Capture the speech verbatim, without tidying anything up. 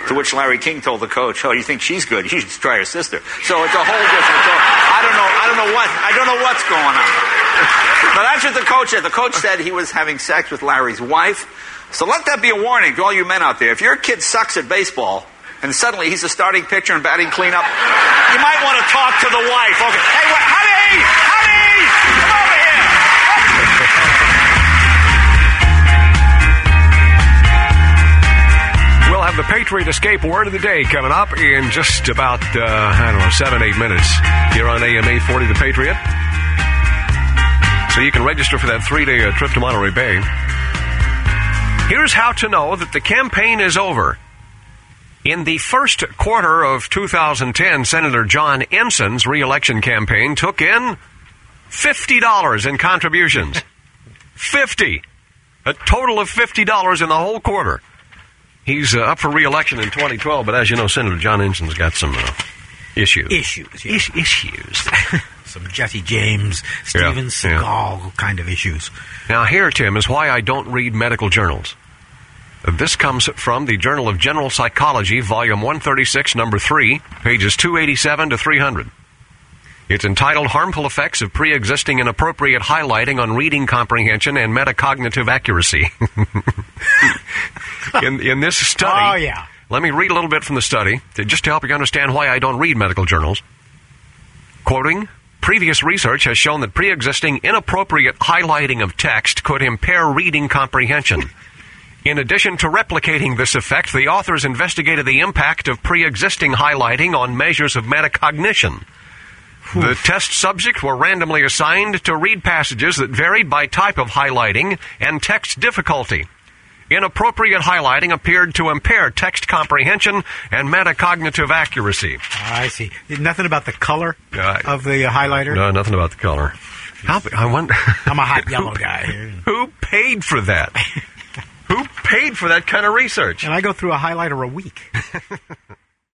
To which Larry King told the coach, "Oh, you think she's good? You should try her sister." So it's a whole different story. I don't know. I don't know what. I don't know what's going on. But that's what the coach said. The coach said he was having sex with Larry's wife. So let that be a warning to all you men out there. If your kid sucks at baseball and suddenly he's a starting pitcher and batting cleanup, you might want to talk to the wife. Okay. Hey, what, honey, honey, come over here. We'll have the Patriot Escape Word of the Day coming up in just about, uh, I don't know, seven, eight minutes here on A M eight forty, The Patriot. So you can register for that three-day uh, trip to Monterey Bay. Here's how to know that the campaign is over. In the first quarter of two thousand ten, Senator John Enson's re-election campaign took in fifty dollars in contributions. fifty. A total of fifty dollars in the whole quarter. He's uh, up for re-election in twenty twelve, but as you know, Senator John Enson's got some uh, issues. Issues, yeah. Is- issues. Some Jesse James, Steven Yeah, Seagal yeah. kind of issues. Now here, Tim, is why I don't read medical journals. This comes from the Journal of General Psychology, Volume one thirty-six, Number three, pages two eighty-seven to three hundred. It's entitled Harmful Effects of Pre-Existing Inappropriate Highlighting on Reading Comprehension and Metacognitive Accuracy. in, in this study, Oh, yeah. let me read a little bit from the study, to, just to help you understand why I don't read medical journals. Quoting, previous research has shown that pre-existing inappropriate highlighting of text could impair reading comprehension. In addition to replicating this effect, the authors investigated the impact of pre-existing highlighting on measures of metacognition. The test subjects were randomly assigned to read passages that varied by type of highlighting and text difficulty. Inappropriate highlighting appeared to impair text comprehension and metacognitive accuracy. I see. Nothing about the color Uh, of the uh, highlighter? No, nothing about the color. How, I wonder, I'm a hot yellow guy. who paid for that? Who paid for that kind of research? And I go through a highlighter a week.